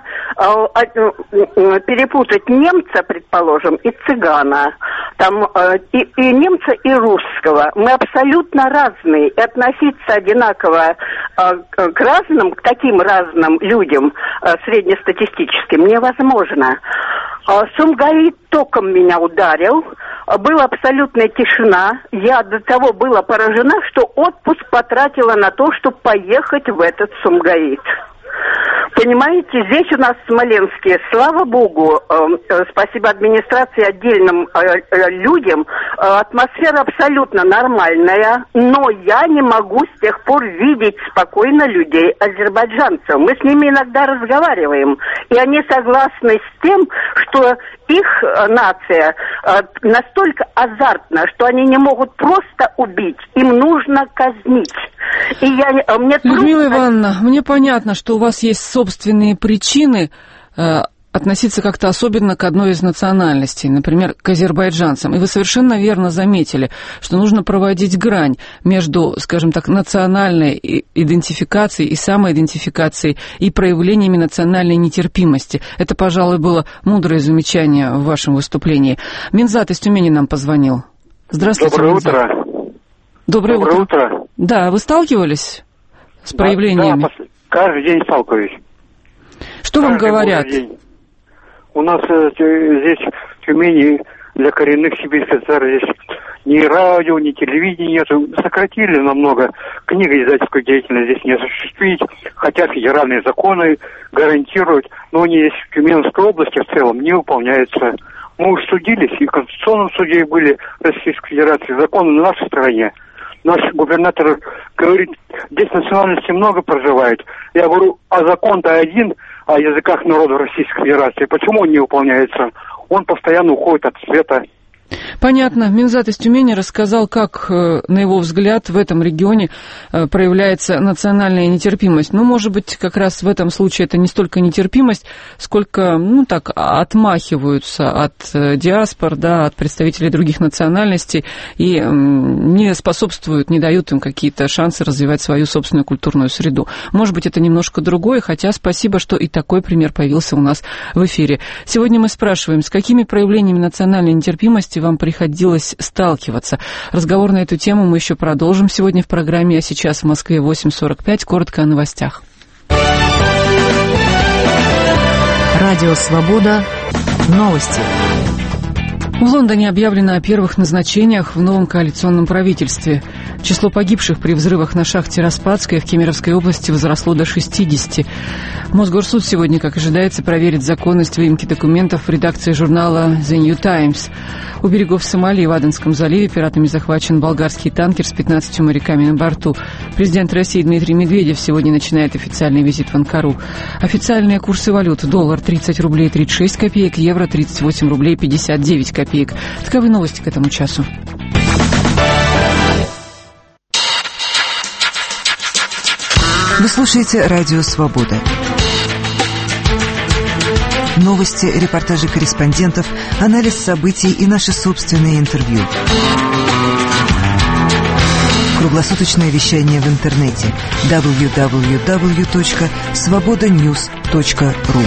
перепутать немца, предположим, и цыгана. Там и немца, и русского. Мы абсолютно разные. И относиться одинаково к разным, к таким разным людям, среднестатистическим, невозможно. Сумгаит током меня ударил, была абсолютная тишина, я до того была поражена, что отпуск потратила на то, чтобы поехать в этот Сумгаит. Понимаете, здесь у нас в Смоленске, слава богу, спасибо администрации, отдельным людям, атмосфера абсолютно нормальная, но я не могу с тех пор видеть спокойно людей азербайджанцев. Мы с ними иногда разговариваем, и они согласны с тем, что их нация настолько азартна, что они не могут просто убить, им нужно казнить. И мне Людмила Ивановна, мне понятно, что у вас есть собственные причины относиться как-то особенно к одной из национальностей, например, к азербайджанцам. И вы совершенно верно заметили, что нужно проводить грань между, скажем так, национальной идентификацией и самоидентификацией и проявлениями национальной нетерпимости. Это, пожалуй, было мудрое замечание в вашем выступлении. Минзат из Тюмени нам позвонил. Здравствуйте, Доброе Минзат. утро. Доброе утро. Да, вы сталкивались с проявлениями? Да, каждый день сталкиваюсь. Что вам говорят? У нас здесь в Тюмени для коренных сибирских татар здесь ни радио, ни телевидения нету. Сократили намного. Книгоиздательскую деятельность здесь не осуществить, хотя федеральные законы гарантируют, но они здесь в Тюменской области в целом не выполняются. Мы уж судились, и в Конституционном суде были Российской Федерации законы на нашей стороне. Наш губернатор говорит, здесь национальности много проживает. Я говорю, а закон-то один о языках народов Российской Федерации. Почему он не выполняется? Он постоянно уходит от света. Понятно. Минзат из Тюмени рассказал, как, на его взгляд, в этом регионе проявляется национальная нетерпимость. Ну, может быть, как раз в этом случае это не столько нетерпимость, сколько, отмахиваются от диаспор, от представителей других национальностей и не способствуют, не дают им какие-то шансы развивать свою собственную культурную среду. Может быть, это немножко другое, хотя спасибо, что и такой пример появился у нас в эфире. Сегодня мы спрашиваем, с какими проявлениями национальной нетерпимости вам приходилось сталкиваться. Разговор на эту тему мы еще продолжим сегодня в программе, а сейчас в Москве 8:45. Коротко о новостях. Радио «Свобода». Новости. В Лондоне объявлено о первых назначениях в новом коалиционном правительстве. Число погибших при взрывах на шахте Распадская в Кемеровской области возросло до 60. Мосгорсуд сегодня, как ожидается, проверит законность выемки документов в редакции журнала The New Times. У берегов Сомали в Аденском заливе пиратами захвачен болгарский танкер с 15 моряками на борту. Президент России Дмитрий Медведев сегодня начинает официальный визит в Анкару. Официальные курсы валют: доллар 30 рублей 36 копеек, евро 38 рублей 59 копеек. Таковы новости к этому часу. Вы слушаете «Радио Свобода». Новости, репортажи корреспондентов, анализ событий и наши собственные интервью. Круглосуточное вещание в интернете www.svobodanews.ru.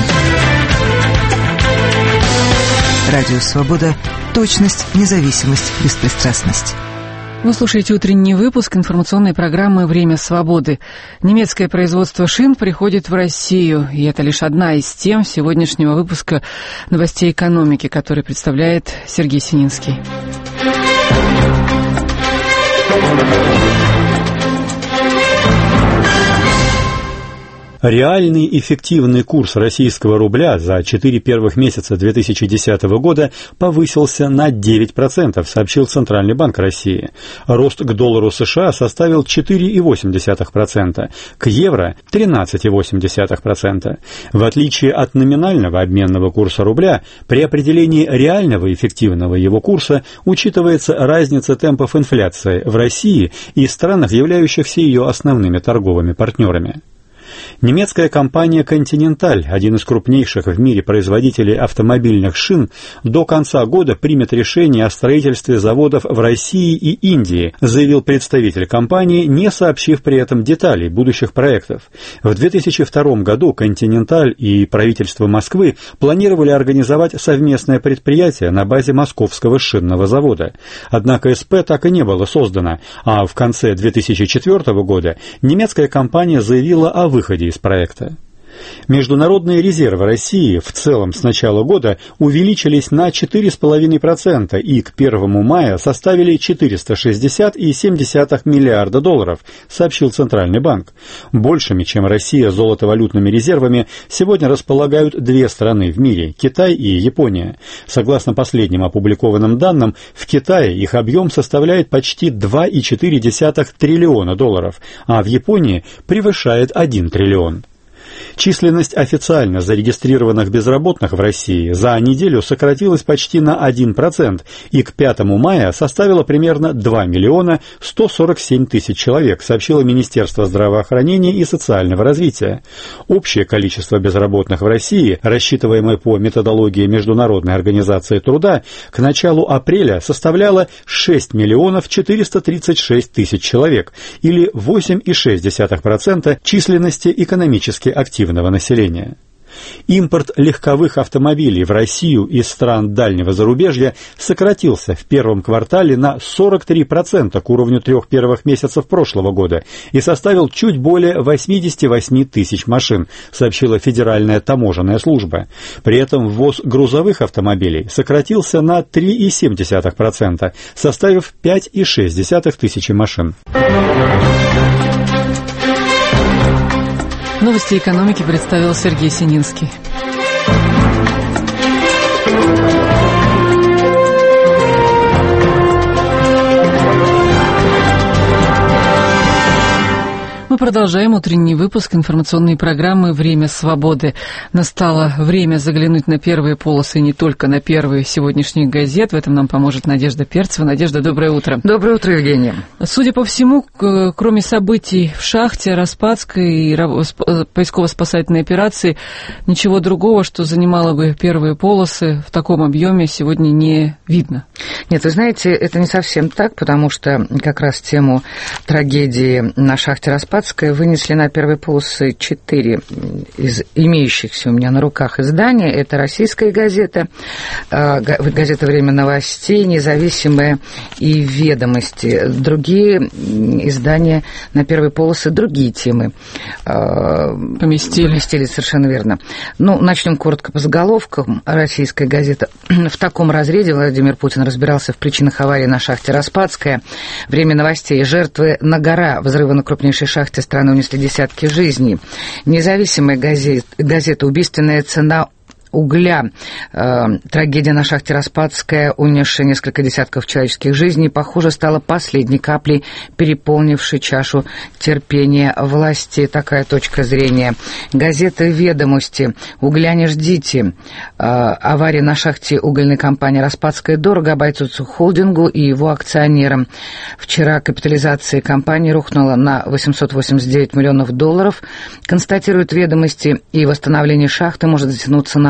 Радио «Свобода». Точность, независимость, беспристрастность. Вы слушаете утренний выпуск информационной программы «Время свободы». Немецкое производство шин приходит в Россию, и это лишь одна из тем сегодняшнего выпуска новостей экономики, который представляет Сергей Сининский. Реальный эффективный курс российского рубля за 4 первых месяца 2010 года повысился на 9%, сообщил Центральный банк России. Рост к доллару США составил 4,8%, к евро – 13,8%. В отличие от номинального обменного курса рубля, при определении реального эффективного его курса учитывается разница темпов инфляции в России и странах, являющихся ее основными торговыми партнерами. Немецкая компания Continental, один из крупнейших в мире производителей автомобильных шин, до конца года примет решение о строительстве заводов в России и Индии, заявил представитель компании, не сообщив при этом деталей будущих проектов. В 2002 году Continental и правительство Москвы планировали организовать совместное предприятие на базе Московского шинного завода. Однако СП так и не было создано, а в конце 2004 года немецкая компания заявила о выходе из проекта. Международные резервы России в целом с начала года увеличились на 4,5% и к 1 мая составили 460,7 миллиарда долларов, сообщил Центральный банк. Большими, чем Россия, золотовалютными резервами сегодня располагают две страны в мире – Китай и Япония. Согласно последним опубликованным данным, в Китае их объем составляет почти 2,4 триллиона долларов, а в Японии превышает 1 триллион. Численность официально зарегистрированных безработных в России за неделю сократилась почти на 1% и к 5 мая составила примерно 2 миллиона 147 тысяч человек, сообщило Министерство здравоохранения и социального развития. Общее количество безработных в России, рассчитываемое по методологии Международной организации труда, к началу апреля составляло 6 миллионов 436 тысяч человек, или 8,6% численности экономически активного населения. Импорт легковых автомобилей в Россию из стран дальнего зарубежья сократился в первом квартале на 43% к уровню 3 первых месяцев прошлого года и составил чуть более 88 тысяч машин, сообщила Федеральная таможенная служба. При этом ввоз грузовых автомобилей сократился на 3,7%, составив 5,6 тысячи машин. Новости экономики представил Сергей Сининский. Мы продолжаем утренний выпуск информационной программы «Время свободы». Настало время заглянуть на первые полосы, не только на первые сегодняшних газет. В этом нам поможет Надежда Перцева. Надежда, доброе утро. Доброе утро, Евгения. Судя по всему, кроме событий в шахте Распадской и поисково-спасательной операции, ничего другого, что занимало бы первые полосы в таком объеме, сегодня не видно. Нет, вы знаете, это не совсем так, потому что как раз тему трагедии на шахте Распадской вынесли на первые полосы 4 из имеющихся у меня на руках издания. Это «Российская газета», газета «Время новостей», «Независимая» и «Ведомости». Другие издания на первые полосы другие темы поместили, совершенно верно. Ну, начнем коротко по заголовкам. «Российская газета». В таком разреде Владимир Путин разбирался в причинах аварии на шахте Распадская. «Время новостей». Жертвы на гора. Взрыва на крупнейшей шахте страны унесли десятки жизней. Независимая газета «Убийственная цена угля». Трагедия на шахте Распадская, унесшая несколько десятков человеческих жизней, похоже, стала последней каплей, переполнившей чашу терпения власти. Такая точка зрения. Газета «Ведомости». Угля не ждите. Авария на шахте угольной компании «Распадская» дорого обойдется холдингу и его акционерам. Вчера капитализация компании рухнула на 889 миллионов долларов. Констатируют «Ведомости», и восстановление шахты может затянуться на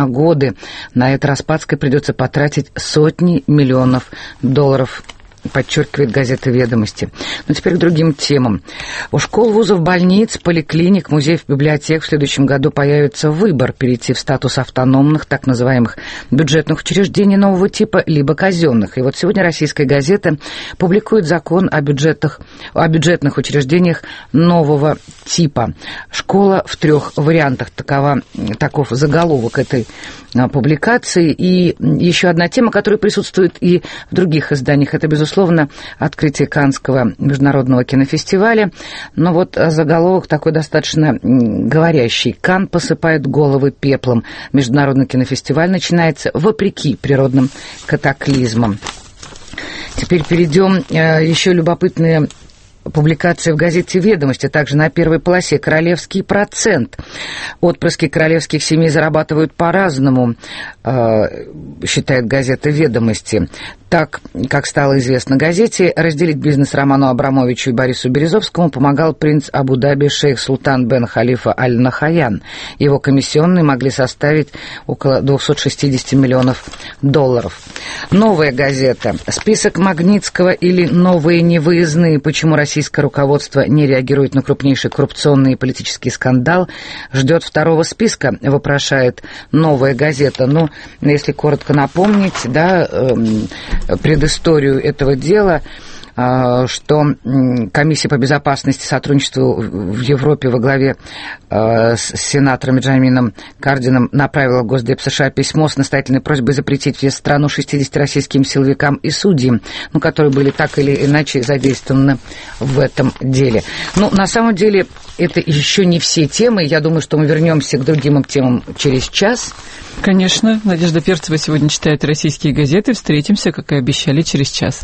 годы на это Распадской придется потратить сотни миллионов долларов, подчеркивает газета «Ведомости». Но теперь к другим темам. У школ, вузов, больниц, поликлиник, музеев, библиотек в следующем году появится выбор перейти в статус автономных, так называемых бюджетных учреждений нового типа, либо казенных. И вот сегодня российская газета публикует закон о бюджетных учреждениях нового типа. Школа в 3 вариантах. Таков заголовок этой публикации. И еще одна тема, которая присутствует и в других изданиях, это, безусловно, открытие Каннского международного кинофестиваля. Но вот заголовок такой достаточно говорящий. Канн посыпает головы пеплом. Международный кинофестиваль начинается вопреки природным катаклизмам. Теперь перейдем еще любопытные публикация в газете «Ведомости», также на первой полосе. Королевский процент. Отпрыски королевских семей зарабатывают по-разному, считает газета «Ведомости». Так, как стало известно газете, разделить бизнес Роману Абрамовичу и Борису Березовскому помогал принц Абу-Даби шейх Султан бен Халифа Аль-Нахаян. Его комиссионные могли составить около 260 миллионов долларов. Новая газета. Список Магнитского или новые невыездные. Почему российское руководство не реагирует на крупнейший коррупционный и политический скандал? Ждет 2-го списка, вопрошает Новая газета. Ну, если коротко напомнить, предысторию этого дела, что Комиссия по безопасности и сотрудничеству в Европе во главе с сенатором Бенджамином Кардином направила в Госдеп США письмо с настоятельной просьбой запретить въезд в страну 60 российским силовикам и судьям, которые были так или иначе задействованы в этом деле. Но на самом деле это еще не все темы. Я думаю, что мы вернемся к другим темам через час. Конечно. Надежда Перцева сегодня читает российские газеты. Встретимся, как и обещали, через час.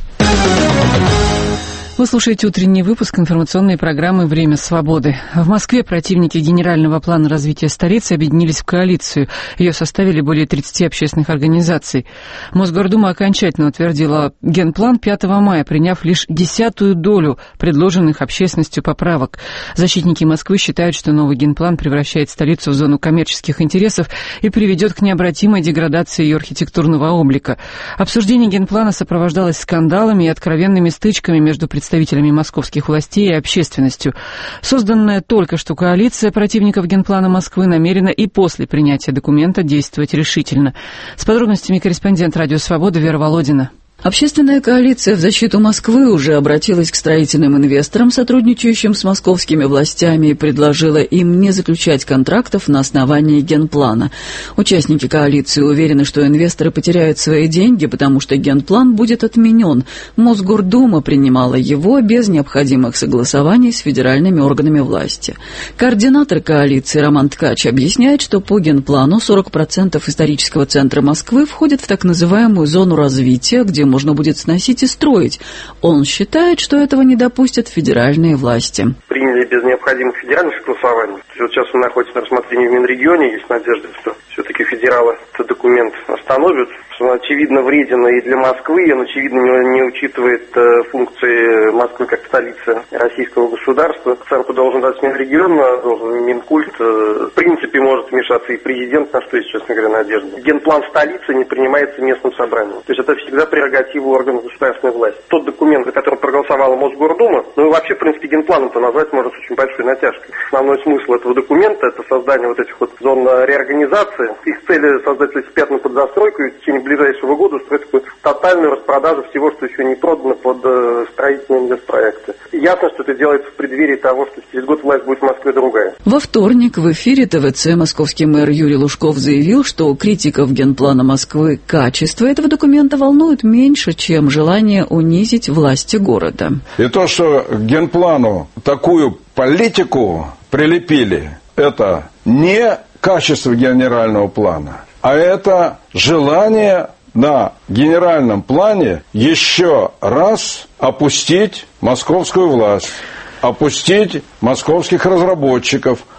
Вы слушаете утренний выпуск информационной программы «Время свободы». В Москве противники генерального плана развития столицы объединились в коалицию. Ее составили более 30 общественных организаций. Мосгордума окончательно утвердила генплан 5 мая, приняв лишь 10-ю долю предложенных общественностью поправок. Защитники Москвы считают, что новый генплан превращает столицу в зону коммерческих интересов и приведет к необратимой деградации ее архитектурного облика. Обсуждение генплана сопровождалось скандалами и откровенными стычками между представителями московских властей и общественностью. Созданная только что коалиция противников генплана Москвы намерена и после принятия документа действовать решительно. С подробностями корреспондент «Радио Свобода» Вера Володина. Общественная коалиция в защиту Москвы уже обратилась к строительным инвесторам, сотрудничающим с московскими властями, и предложила им не заключать контрактов на основании генплана. Участники коалиции уверены, что инвесторы потеряют свои деньги, потому что генплан будет отменен. Мосгордума принимала его без необходимых согласований с федеральными органами власти. Координатор коалиции Роман Ткач объясняет, что по генплану 40% исторического центра Москвы входит в так называемую зону развития, где можно будет сносить и строить. Он считает, что этого не допустят федеральные власти. Приняли без необходимых федеральных согласований. Вот сейчас он находится на рассмотрении в Минрегионе. Есть надежда, что все-таки федералы этот документ остановят. Он, очевидно, вреден и для Москвы, и он, очевидно, не учитывает функции Москвы как столицы российского государства. Оценку должен дать Минрегион, должен Минкульт. В принципе, может вмешаться и президент, на что есть, честно говоря, надежда. Генплан столицы не принимается местным собранием. То есть это всегда прерогатива органов государственной власти. Тот документ, за который проголосовала Мосгордума, и вообще, в принципе, генпланом-то назвать можно с очень большой натяжкой. Основной смысл этого документа – это создание вот этих вот зон реорганизации. Их цели создать велосипедную под застройку и в течение ближайшего года устроить такую тотальную распродажу всего, что еще не продано под строительные инвестпроекты. Ясно, что это делается в преддверии того, что через год власть будет в Москве другая. Во вторник в эфире ТВЦ московский мэр Юрий Лужков заявил, что критиков генплана Москвы качество этого документа волнует меньше, чем желание унизить власти города. И то, что к генплану такую политику прилепили, это не качество генерального плана, а это желание на генеральном плане еще раз опустить московскую власть, опустить московских разработчиков,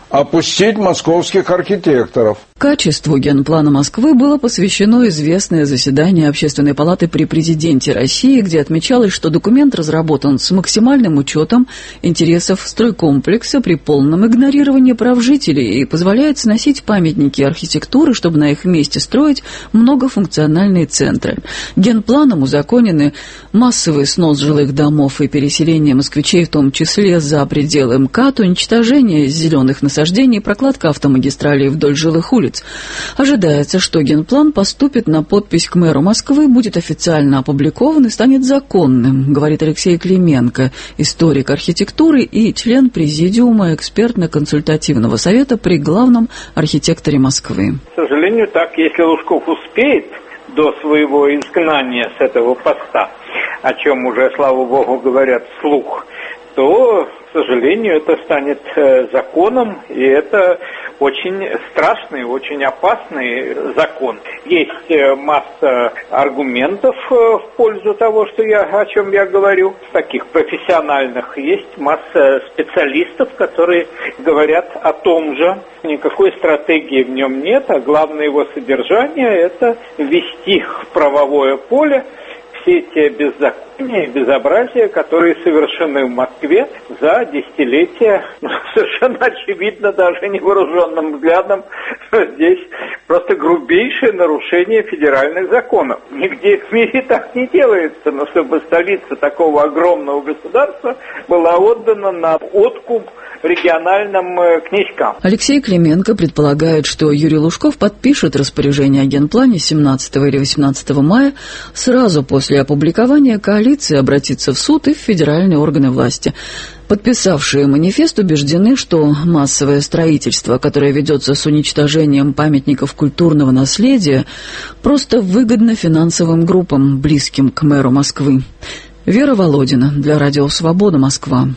опустить московских архитекторов. Качеству генплана Москвы было посвящено известное заседание Общественной палаты при президенте России, где отмечалось, что документ разработан с максимальным учетом интересов стройкомплекса при полном игнорировании прав жителей и позволяет сносить памятники архитектуры, чтобы на их месте строить многофункциональные центры. Генпланом узаконены массовый снос жилых домов и переселение москвичей, в том числе за пределы МКАД, уничтожение зеленых насаждений, прокладка автомагистралей вдоль жилых улиц. Ожидается, что генплан поступит на подпись к мэру Москвы, будет официально опубликован и станет законным, говорит Алексей Клименко, историк архитектуры и член президиума экспертно-консультативного совета при главном архитекторе Москвы. К сожалению, так, если Лужков успеет до своего изгнания с этого поста, о чем уже, слава богу, говорят вслух, то, к сожалению, это станет законом, и это очень страшный, очень опасный закон. Есть масса аргументов в пользу того, о чем я говорю, таких профессиональных. Есть масса специалистов, которые говорят о том же. Никакой стратегии в нем нет, а главное его содержание – это ввести в правовое поле все те беззакония и безобразия, которые совершены в Москве за десятилетия, совершенно очевидно, даже невооруженным взглядом, здесь просто грубейшее нарушение федеральных законов. Нигде в мире так не делается, но чтобы столица такого огромного государства была отдана на откуп региональным князькам. Алексей Клименко предполагает, что Юрий Лужков подпишет распоряжение о генплане 17 или 18 мая. Сразу после опубликования коалиция обратится в суд и в федеральные органы власти. Подписавшие манифест убеждены, что массовое строительство, которое ведется с уничтожением памятников культурного наследия, просто выгодно финансовым группам, близким к мэру Москвы. Вера Володина для Радио Свобода, Москва.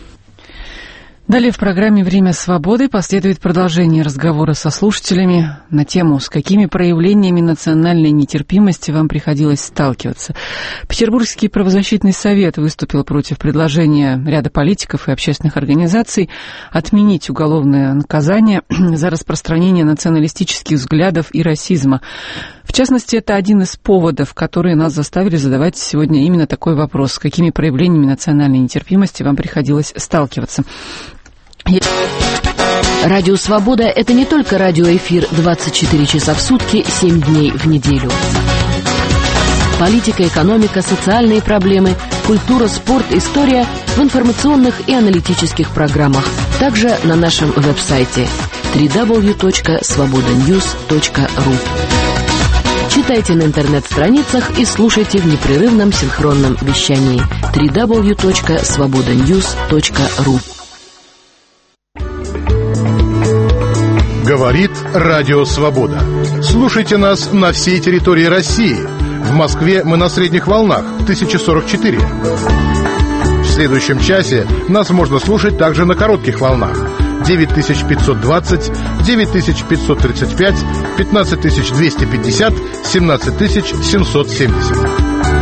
Далее в программе «Время свободы» последует продолжение разговора со слушателями на тему, с какими проявлениями национальной нетерпимости вам приходилось сталкиваться. Петербургский правозащитный совет выступил против предложения ряда политиков и общественных организаций отменить уголовное наказание за распространение националистических взглядов и расизма. В частности, это один из поводов, которые нас заставили задавать сегодня именно такой вопрос, с какими проявлениями национальной нетерпимости вам приходилось сталкиваться. Радио «Свобода» — это не только радиоэфир 24 часа в сутки, 7 дней в неделю. Политика, экономика, социальные проблемы, культура, спорт, история в информационных и аналитических программах. Также на нашем веб-сайте www.svobodanews.ru. Читайте на интернет-страницах и слушайте в непрерывном синхронном вещании www.svobodanews.ru. Говорит Радио Свобода. Слушайте нас на всей территории России. В Москве мы на средних волнах 1044. В следующем часе нас можно слушать также на коротких волнах 9520, 9535, 15250, 17770.